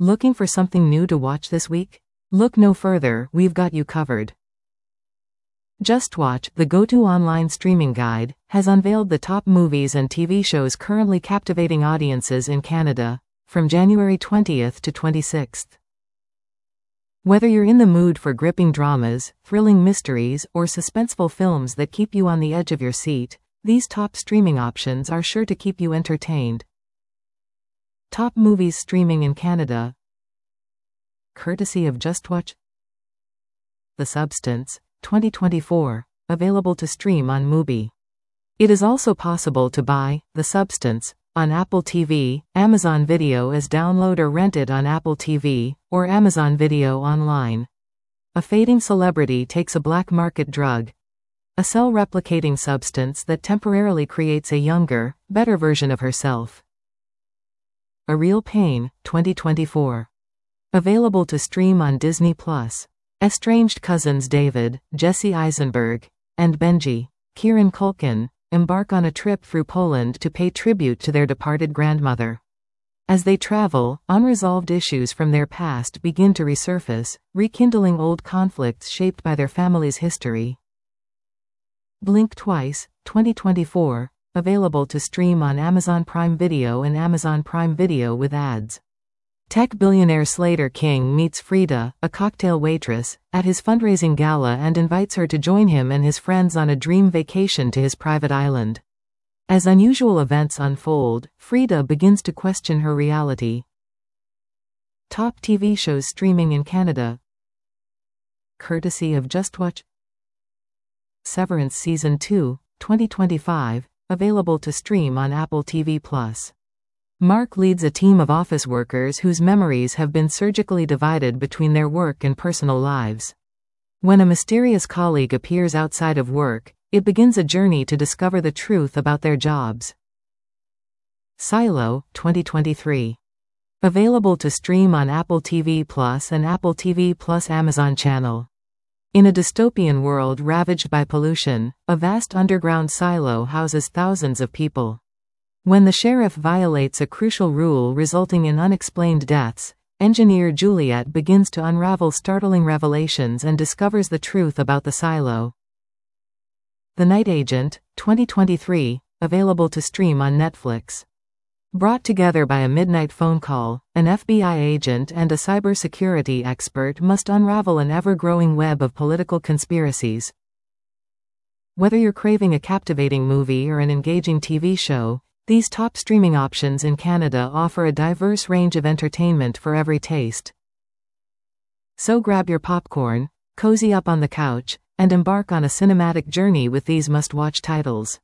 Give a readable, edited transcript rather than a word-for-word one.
Looking for something new to watch this week? Look no further, we've got you covered. JustWatch, the go-to online streaming guide, has unveiled the top movies and TV shows currently captivating audiences in Canada, from January 20th to 26th. Whether you're in the mood for gripping dramas, thrilling mysteries, or suspenseful films that keep you on the edge of your seat, these top streaming options are sure to keep you entertained. Top movies streaming in Canada, courtesy of JustWatch. The Substance, 2024, available to stream on Mubi. It is also possible to buy The Substance on Apple TV, Amazon Video as download or rent it on Apple TV, or Amazon Video online. A fading celebrity takes a black market drug, a cell-replicating substance that temporarily creates a younger, better version of herself. A Real Pain, 2024. Available to stream on Disney+. Estranged cousins David, Jesse Eisenberg, and Benji, Kieran Culkin, embark on a trip through Poland to pay tribute to their departed grandmother. As they travel, unresolved issues from their past begin to resurface, rekindling old conflicts shaped by their family's history. Blink Twice, 2024, available to stream on Amazon Prime Video and Amazon Prime Video with ads. Tech billionaire Slater King meets Frida, a cocktail waitress, at his fundraising gala and invites her to join him and his friends on a dream vacation to his private island. As unusual events unfold, Frida begins to question her reality. Top TV shows streaming in Canada, courtesy of JustWatch. Severance Season 2, 2025, available to stream on Apple TV+. Mark leads a team of office workers whose memories have been surgically divided between their work and personal lives. When a mysterious colleague appears outside of work, it begins a journey to discover the truth about their jobs. Silo, 2023. Available to stream on Apple TV+ and Apple TV+ Amazon Channel. In a dystopian world ravaged by pollution, a vast underground silo houses thousands of people. When the sheriff violates a crucial rule resulting in unexplained deaths, engineer Juliet begins to unravel startling revelations and discovers the truth about the silo. The Night Agent, 2023, available to stream on Netflix. Brought together by a midnight phone call, an FBI agent and a cybersecurity expert must unravel an ever-growing web of political conspiracies. Whether you're craving a captivating movie or an engaging TV show, these top streaming options in Canada offer a diverse range of entertainment for every taste. So grab your popcorn, cozy up on the couch, and embark on a cinematic journey with these must-watch titles.